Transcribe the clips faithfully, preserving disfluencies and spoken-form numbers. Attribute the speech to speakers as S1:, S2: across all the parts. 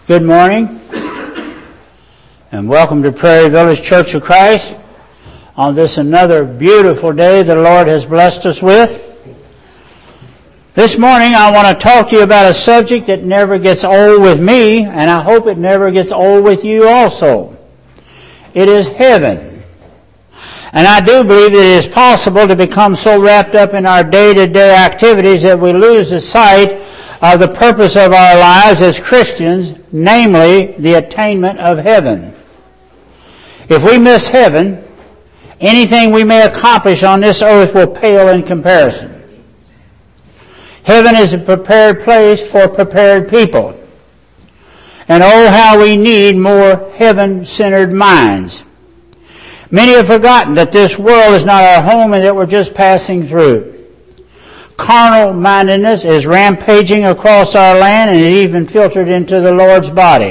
S1: Good morning, and welcome to Prairie Village Church of Christ on this another beautiful day the Lord has blessed us with. This morning I want to talk to you about a subject that never gets old with me, and I hope it never gets old with you also. It is heaven. And I do believe it is possible to become so wrapped up in our day-to-day activities that we lose the sight of the purpose of our lives as Christians, namely the attainment of heaven. If we miss heaven, anything we may accomplish on this earth will pale in comparison. Heaven is a prepared place for prepared people. And oh, how we need more heaven-centered minds. Many have forgotten that this world is not our home and that we're just passing through. Carnal mindedness is rampaging across our land and is even filtered into the Lord's body.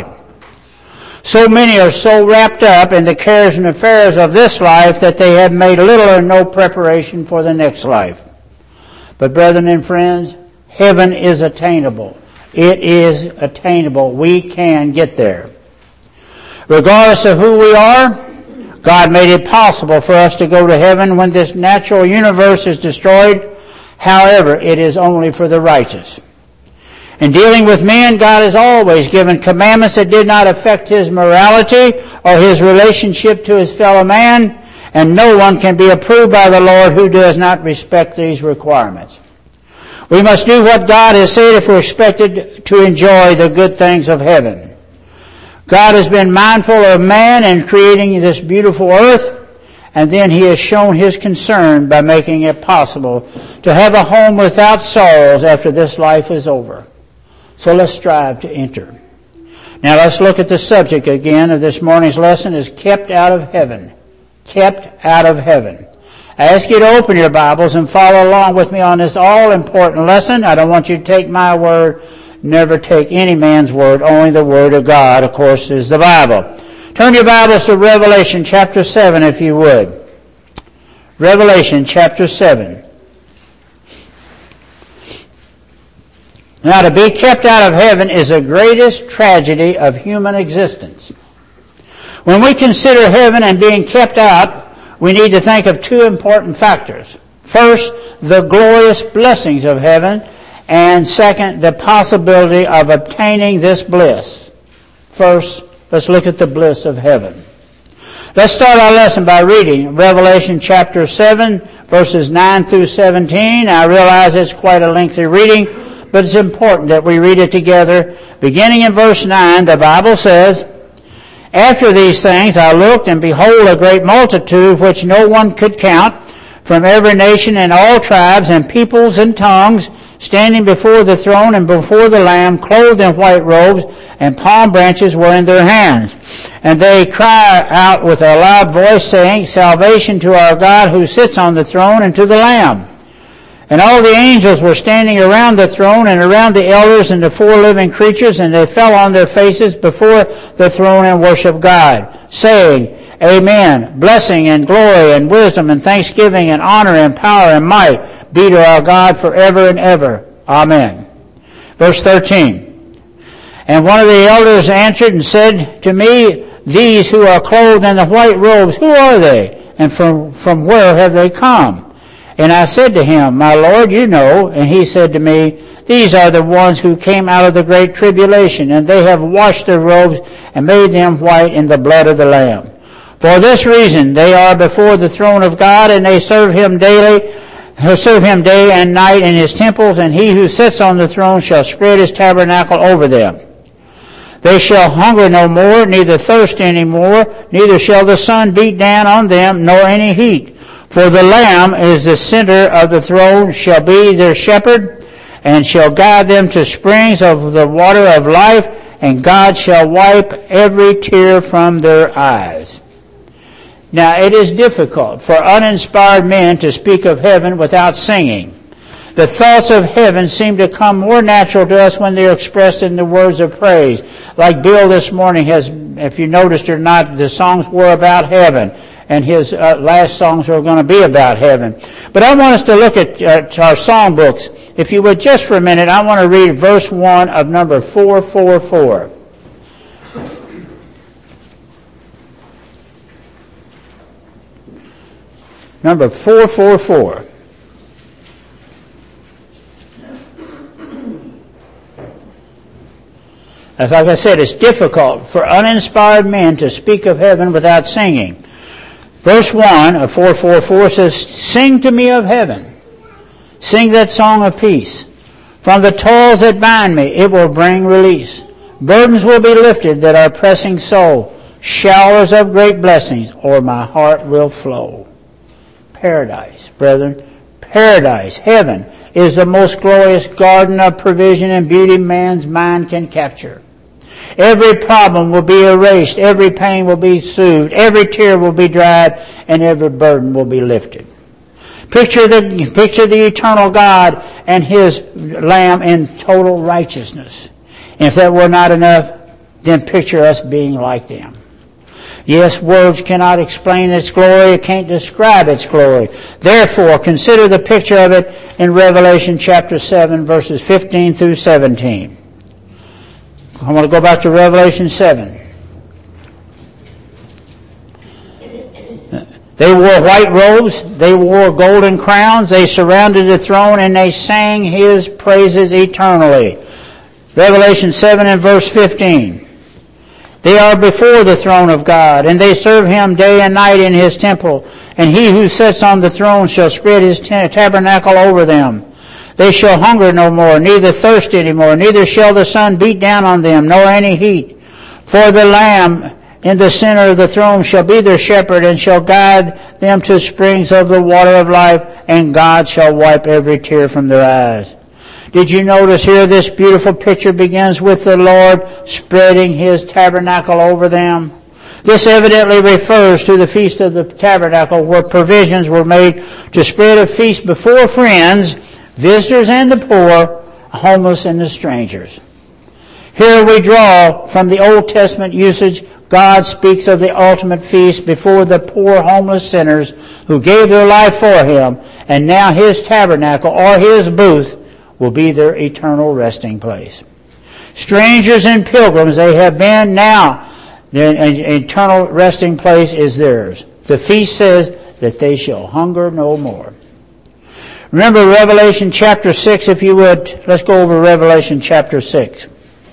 S1: So many are so wrapped up in the cares and affairs of this life that they have made little or no preparation for the next life. But brethren and friends, heaven is attainable. It is attainable. We can get there. Regardless of who we are, God made it possible for us to go to heaven when this natural universe is destroyed. However, it is only for the righteous. In dealing with men, God has always given commandments that did not affect his morality or his relationship to his fellow man, and no one can be approved by the Lord who does not respect these requirements. We must do what God has said if we're expected to enjoy the good things of heaven. God has been mindful of man in creating this beautiful earth, and then he has shown his concern by making it possible to have a home without sorrows after this life is over. So let's strive to enter. Now let's look at the subject again of this morning's lesson is kept out of heaven. Kept out of heaven. I ask you to open your Bibles and follow along with me on this all-important lesson. I don't want you to take my word. Never take any man's word. Only the word of God, of course, is the Bible. Turn your Bibles to Revelation chapter seven, if you would. Revelation chapter seven. Now, to be kept out of heaven is the greatest tragedy of human existence. When we consider heaven and being kept out, we need to think of two important factors. First, the glorious blessings of heaven, and second, the possibility of obtaining this bliss. First, let's look at the bliss of heaven. Let's start our lesson by reading Revelation chapter seven, verses nine through seventeen. I realize it's quite a lengthy reading, but it's important that we read it together. Beginning in verse nine, the Bible says, "After these things I looked, and behold, a great multitude which no one could count, from every nation and all tribes and peoples and tongues, standing before the throne and before the Lamb, clothed in white robes, and palm branches were in their hands. And they cry out with a loud voice, saying, Salvation to our God who sits on the throne and to the Lamb. And all the angels were standing around the throne and around the elders and the four living creatures, and they fell on their faces before the throne and worshiped God, saying, Amen. Blessing and glory and wisdom and thanksgiving and honor and power and might be to our God forever and ever. Amen." Verse thirteen. "And one of the elders answered and said to me, These who are clothed in the white robes, who are they? And from, from where have they come? And I said to him, My Lord, you know. And he said to me, These are the ones who came out of the great tribulation, and they have washed their robes and made them white in the blood of the Lamb. For this reason they are before the throne of God, and they serve him daily, who serve him day and night in his temples, and he who sits on the throne shall spread his tabernacle over them. They shall hunger no more, neither thirst any more, neither shall the sun beat down on them, nor any heat. For the Lamb is the center of the throne, shall be their shepherd, and shall guide them to springs of the water of life, and God shall wipe every tear from their eyes." Now, it is difficult for uninspired men to speak of heaven without singing. The thoughts of heaven seem to come more natural to us when they are expressed in the words of praise. Like Bill this morning has, if you noticed or not, the songs were about heaven, and his uh, last songs are going to be about heaven. But I want us to look at uh, our song books. If you would, just for a minute, I want to read verse one of number four forty-four. number four four four. As like I said, it's difficult for uninspired men to speak of heaven without singing. Verse one of four four four says, "Sing to me of heaven. Sing that song of peace. From the toils that bind me, it will bring release. Burdens will be lifted that are pressing so. Showers of great blessings o'er my heart will flow." Paradise, brethren, paradise, heaven, is the most glorious garden of provision and beauty man's mind can capture. Every problem will be erased, every pain will be soothed, every tear will be dried, and every burden will be lifted. Picture the, picture the eternal God and His Lamb in total righteousness. And if that were not enough, then picture us being like them. Yes, words cannot explain its glory, it can't describe its glory. Therefore, consider the picture of it in Revelation chapter seven, verses fifteen through seventeen. I want to go back to Revelation seven. They wore white robes, they wore golden crowns, they surrounded the throne, and they sang His praises eternally. Revelation seven and verse fifteen. They are before the throne of God, and they serve Him day and night in His temple. And He who sits on the throne shall spread His tabernacle over them. They shall hunger no more, neither thirst any more, neither shall the sun beat down on them, nor any heat. For the Lamb in the center of the throne shall be their shepherd, and shall guide them to springs of the water of life, and God shall wipe every tear from their eyes. Did you notice here this beautiful picture begins with the Lord spreading His tabernacle over them? This evidently refers to the Feast of the Tabernacle, where provisions were made to spread a feast before friends, visitors and the poor, homeless and the strangers. Here we draw from the Old Testament usage. God speaks of the ultimate feast before the poor homeless sinners who gave their life for Him, and now His tabernacle or His booth will be their eternal resting place. Strangers and pilgrims they have been, now their eternal resting place is theirs. The feast says that they shall hunger no more. Remember Revelation chapter six, if you would. Let's go over Revelation chapter six.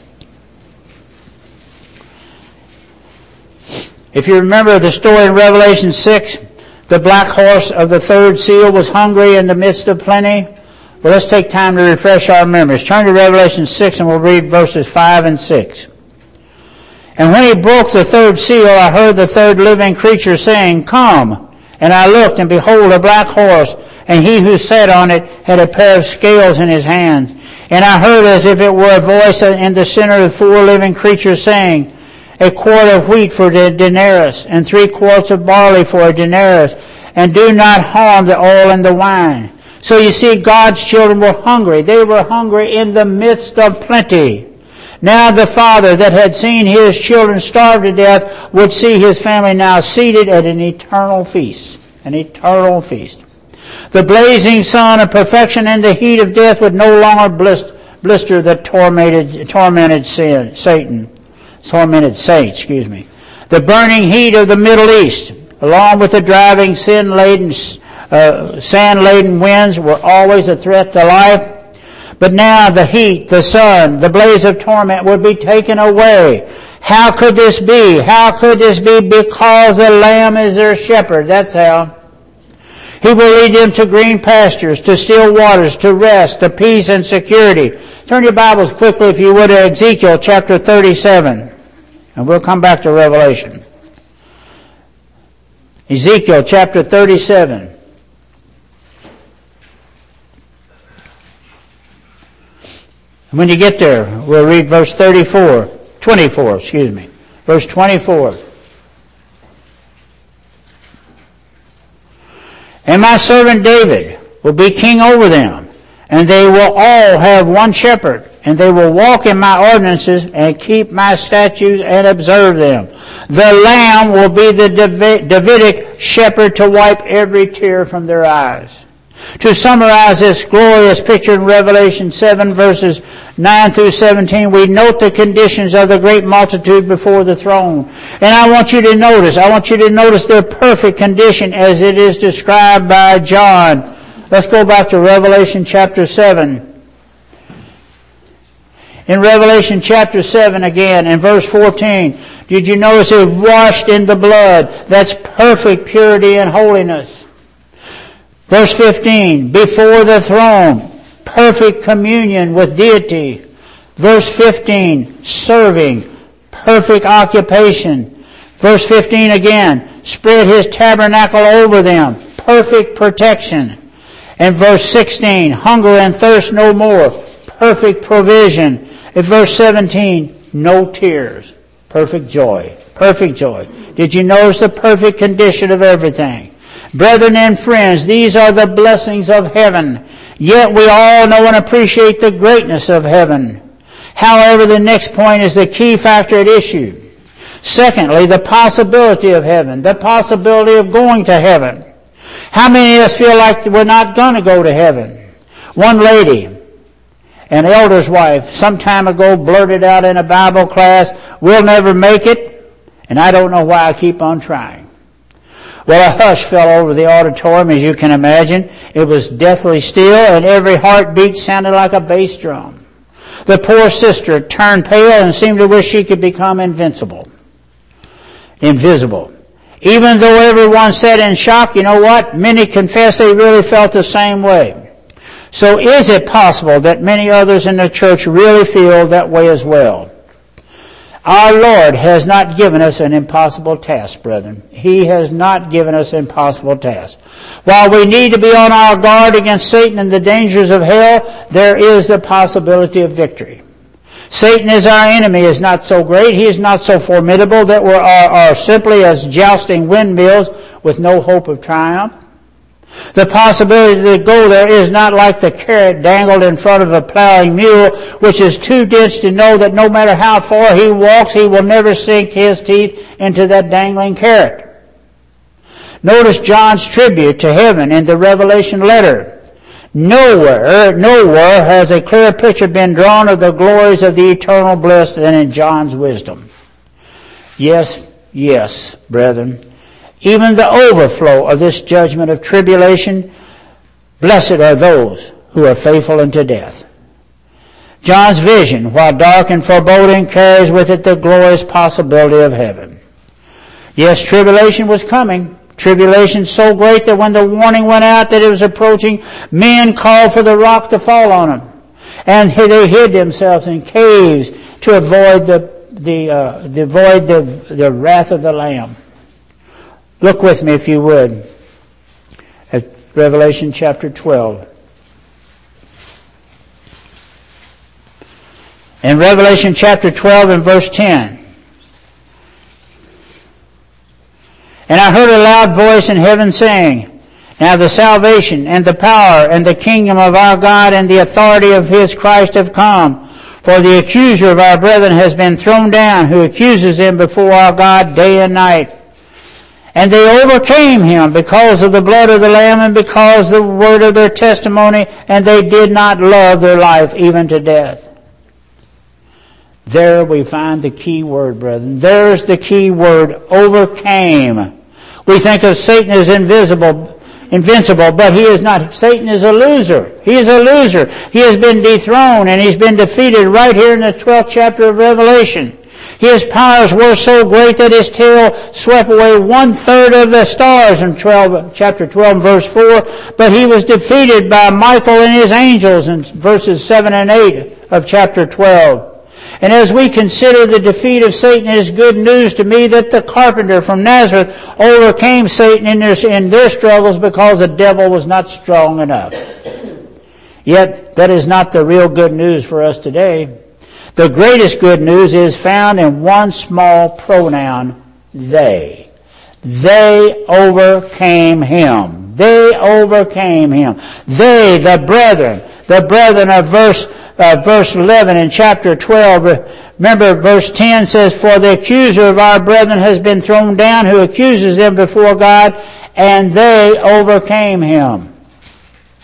S1: If you remember the story in Revelation six, the black horse of the third seal was hungry in the midst of plenty. Well, let's take time to refresh our memories. Turn to Revelation six and we'll read verses five and six. "And when He broke the third seal, I heard the third living creature saying, 'Come.' And I looked, and behold, a black horse, and He who sat on it had a pair of scales in his hands. And I heard as if it were a voice in the center of four living creatures saying, 'A quart of wheat for a denarius, and three quarts of barley for a denarius, and do not harm the oil and the wine.'" So you see, God's children were hungry. They were hungry in the midst of plenty. Now the Father that had seen His children starve to death would see His family now seated at an eternal feast. An eternal feast. The blazing sun of perfection and the heat of death would no longer blister the tormented, tormented sin, Satan. Tormented saints, excuse me. The burning heat of the Middle East, along with the driving sin-laden, uh, sand-laden winds, were always a threat to life. But now the heat, the sun, the blaze of torment would be taken away. How could this be? How could this be? Because the Lamb is their shepherd. That's how. He will lead them to green pastures, to still waters, to rest, to peace and security. Turn your Bibles quickly, if you would, to Ezekiel chapter thirty-seven. And we'll come back to Revelation. Ezekiel chapter thirty-seven. When you get there, we'll read verse thirty-four, twenty-four, excuse me. Verse twenty-four. "And my servant David will be king over them, and they will all have one shepherd, and they will walk in my ordinances and keep my statutes and observe them. The Lamb will be the Davidic shepherd to wipe every tear from their eyes." To summarize this glorious picture in Revelation seven, verses nine through seventeen, we note the conditions of the great multitude before the throne. And I want you to notice, I want you to notice their perfect condition as it is described by John. Let's go back to Revelation chapter seven. In Revelation chapter seven again, in verse fourteen, did you notice it washed in the blood? That's perfect purity and holiness. Verse fifteen, before the throne, perfect communion with deity. Verse fifteen, serving, perfect occupation. Verse fifteen again, spread his tabernacle over them, perfect protection. And verse sixteen, hunger and thirst no more, perfect provision. In verse seventeen, no tears, perfect joy, perfect joy. Did you notice the perfect condition of everything? Brethren and friends, these are the blessings of heaven. Yet we all know and appreciate the greatness of heaven. However, the next point is the key factor at issue. Secondly, the possibility of heaven, the possibility of going to heaven. How many of us feel like we're not going to go to heaven? One lady, an elder's wife, some time ago blurted out in a Bible class, "We'll never make it, and I don't know why I keep on trying." Well, a hush fell over the auditorium, as you can imagine. It was deathly still, and every heartbeat sounded like a bass drum. The poor sister turned pale and seemed to wish she could become invincible. Invisible. Even though everyone sat in shock, you know what? Many confess they really felt the same way. So is it possible that many others in the church really feel that way as well? Our Lord has not given us an impossible task, brethren. He has not given us an impossible task. While we need to be on our guard against Satan and the dangers of hell, there is the possibility of victory. Satan is our enemy, is not so great. He is not so formidable that we are, are simply as jousting windmills with no hope of triumph. The possibility to go there is not like the carrot dangled in front of a plowing mule, which is too dense to know that no matter how far he walks, he will never sink his teeth into that dangling carrot. Notice John's tribute to heaven in the Revelation letter. Nowhere, nowhere has a clearer picture been drawn of the glories of the eternal bliss than in John's wisdom. Yes, yes, brethren. Even the overflow of this judgment of tribulation, blessed are those who are faithful unto death. John's vision, while dark and foreboding, carries with it the glorious possibility of heaven. Yes, tribulation was coming. Tribulation so great that when the warning went out that it was approaching, men called for the rock to fall on them. And they hid themselves in caves to avoid the, the, uh, avoid the, the wrath of the Lamb. Look with me, if you would, at Revelation chapter twelve. In Revelation chapter twelve and verse ten. And I heard a loud voice in heaven saying, "Now the salvation and the power and the kingdom of our God and the authority of his Christ have come. For the accuser of our brethren has been thrown down, who accuses them before our God day and night. And they overcame him because of the blood of the Lamb and because of the word of their testimony, and they did not love their life even to death." There we find the key word, brethren. There's the key word, overcame. We think of Satan as invisible, invincible, but he is not. Satan is a loser. He is a loser. He has been dethroned and he's been defeated right here in the twelfth chapter of Revelation. His powers were so great that his tail swept away one-third of the stars in twelve, chapter twelve, verse four. But he was defeated by Michael and his angels in verses seven and eight of chapter twelve. And as we consider the defeat of Satan, it is good news to me that the carpenter from Nazareth overcame Satan in their, in their struggles because the devil was not strong enough. Yet, that is not the real good news for us today. The greatest good news is found in one small pronoun, they. They overcame him. They overcame him. They, the brethren, the brethren of verse uh, verse eleven in chapter twelve. Remember, verse ten says, "For the accuser of our brethren has been thrown down, who accuses them before God, and they overcame him."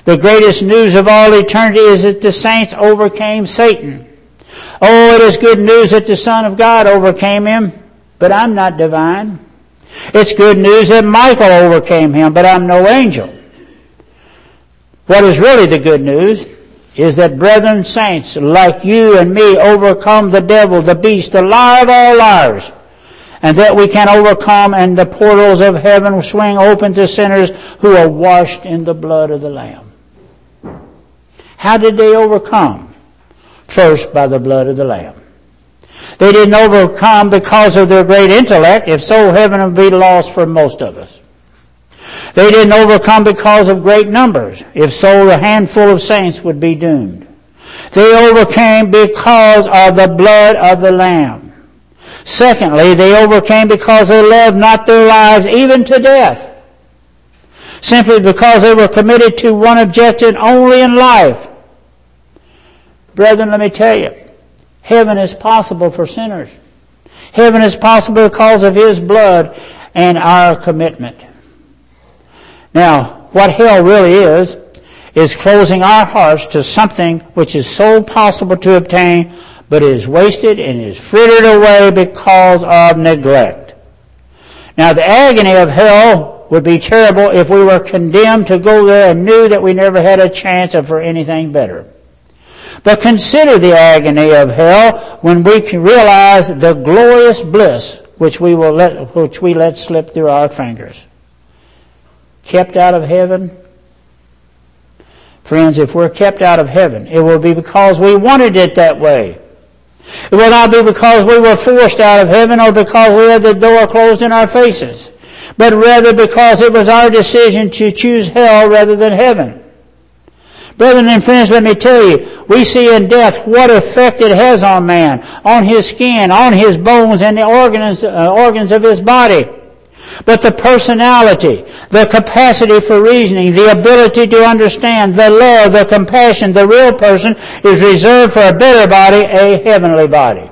S1: The greatest news of all eternity is that the saints overcame Satan. Oh, it is good news that the Son of God overcame him, but I'm not divine. It's good news that Michael overcame him, but I'm no angel. What is really the good news is that brethren saints like you and me overcome the devil, the beast, the liar of all liars, and that we can overcome and the portals of heaven swing open to sinners who are washed in the blood of the Lamb. How did they overcome? First, by the blood of the Lamb. They didn't overcome because of their great intellect. If so, heaven would be lost for most of us. They didn't overcome because of great numbers. If so, a handful of saints would be doomed. They overcame because of the blood of the Lamb. Secondly, they overcame because they loved not their lives even to death. Simply because they were committed to one objective only in life. Brethren, let me tell you, heaven is possible for sinners. Heaven is possible because of His blood and our commitment. Now, what hell really is, is closing our hearts to something which is so possible to obtain, but is wasted and is frittered away because of neglect. Now, the agony of hell would be terrible if we were condemned to go there and knew that we never had a chance of for anything better. But consider the agony of hell when we can realize the glorious bliss which we will let, which we let slip through our fingers. Kept out of heaven? Friends, if we're kept out of heaven, it will be because we wanted it that way. It will not be because we were forced out of heaven or because we had the door closed in our faces, but rather because it was our decision to choose hell rather than heaven. Brethren and friends, let me tell you, we see in death what effect it has on man, on his skin, on his bones, and the organs, uh, organs of his body. But the personality, the capacity for reasoning, the ability to understand, the love, the compassion, the real person is reserved for a better body, a heavenly body.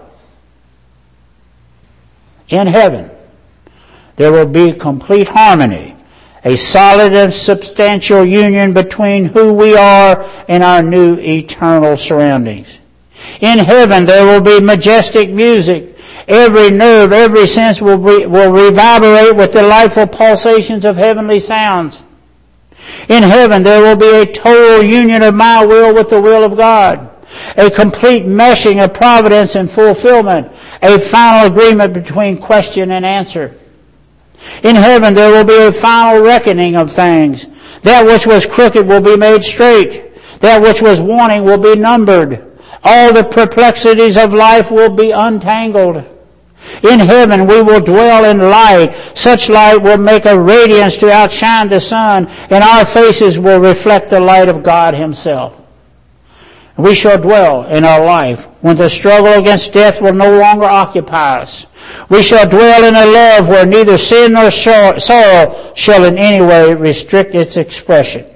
S1: In heaven, there will be complete harmony, a solid and substantial union between who we are and our new eternal surroundings. In heaven, there will be majestic music. Every nerve, every sense will, be, will reverberate with delightful pulsations of heavenly sounds. In heaven, there will be a total union of my will with the will of God. A complete meshing of providence and fulfillment. A final agreement between question and answer. In heaven, there will be a final reckoning of things. That which was crooked will be made straight. That which was wanting will be numbered. All the perplexities of life will be untangled. In heaven we will dwell in light. Such light will make a radiance to outshine the sun, and our faces will reflect the light of God Himself. We shall dwell in our life when the struggle against death will no longer occupy us. We shall dwell in a love where neither sin nor sorrow shall in any way restrict its expression.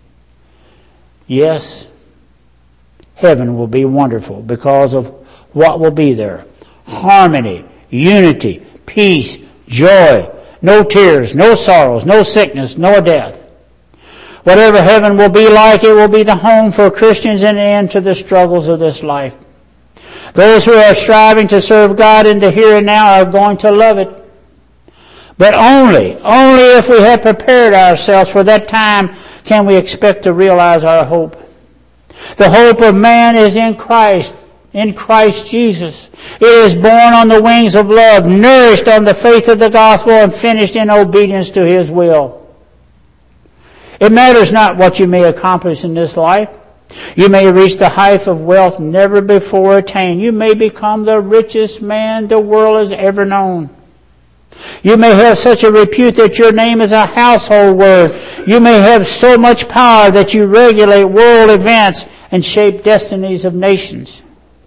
S1: Yes, heaven will be wonderful because of what will be there. Harmony, unity, peace, joy, no tears, no sorrows, no sickness, no death. Whatever heaven will be like, it will be the home for Christians and an end to the struggles of this life. Those who are striving to serve God in the here and now are going to love it. But only, only if we have prepared ourselves for that time can we expect to realize our hope. The hope of man is in Christ, in Christ Jesus. It is born on the wings of love, nourished on the faith of the gospel, and finished in obedience to His will. It matters not what you may accomplish in this life. You may reach the height of wealth never before attained. You may become the richest man the world has ever known. You may have such a repute that your name is a household word. You may have so much power that you regulate world events and shape destinies of nations.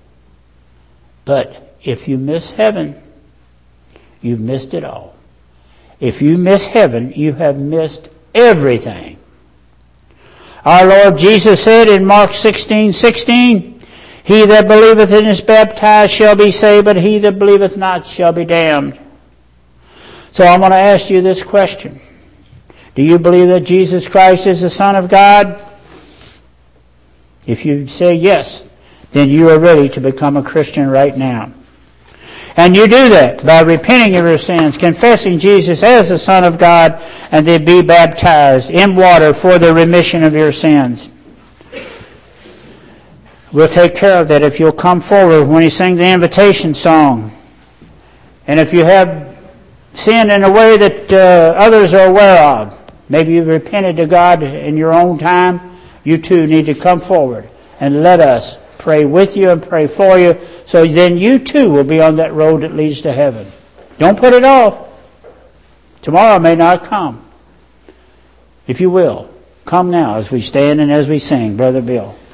S1: But if you miss heaven, you've missed it all. If you miss heaven, you have missed everything. Our Lord Jesus said in Mark sixteen sixteen, He that believeth and is baptized shall be saved, but he that believeth not shall be damned. So I'm going to ask you this question. Do you believe that Jesus Christ is the Son of God? If you say yes, then you are ready to become a Christian right now. And you do that by repenting of your sins, confessing Jesus as the Son of God, and then be baptized in water for the remission of your sins. We'll take care of that if you'll come forward when he sings the invitation song. And if you have sinned in a way that uh, others are aware of, maybe you've repented to God in your own time, you too need to come forward and let us pray with you and pray for you, so then you too will be on that road that leads to heaven. Don't put it off. Tomorrow may not come. If you will, come now as we stand and as we sing, Brother Bill.